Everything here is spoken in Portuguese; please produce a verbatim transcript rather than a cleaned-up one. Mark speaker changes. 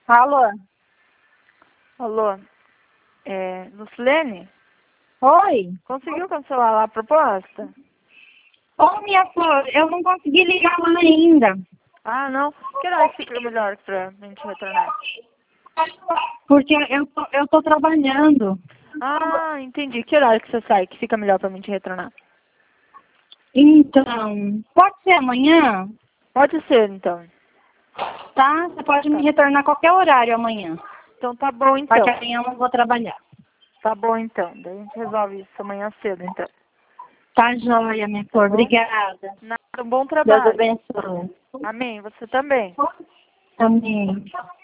Speaker 1: Alô?
Speaker 2: Alô? É, Lucilene?
Speaker 1: Oi?
Speaker 2: Conseguiu cancelar lá a proposta?
Speaker 1: Ô, minha flor, eu não consegui ligar lá ainda.
Speaker 2: Ah, não? Que hora fica melhor pra gente retornar?
Speaker 1: Porque eu tô, eu tô trabalhando.
Speaker 2: Ah, entendi. Que horário que você sai que fica melhor pra gente retornar?
Speaker 1: Então, pode ser amanhã?
Speaker 2: Pode ser, então.
Speaker 1: Tá? Você pode
Speaker 2: Tá.
Speaker 1: me retornar a qualquer horário amanhã.
Speaker 2: Então tá bom, então.
Speaker 1: Porque amanhã eu não vou trabalhar.
Speaker 2: Tá bom, então. Daí a gente resolve isso amanhã cedo, então.
Speaker 1: Tá joia, minha flor.
Speaker 2: Tá bom?
Speaker 1: Obrigada.
Speaker 2: Nada, um bom
Speaker 1: Deus
Speaker 2: trabalho.
Speaker 1: abençoe.
Speaker 2: Amém. Você também.
Speaker 1: Amém.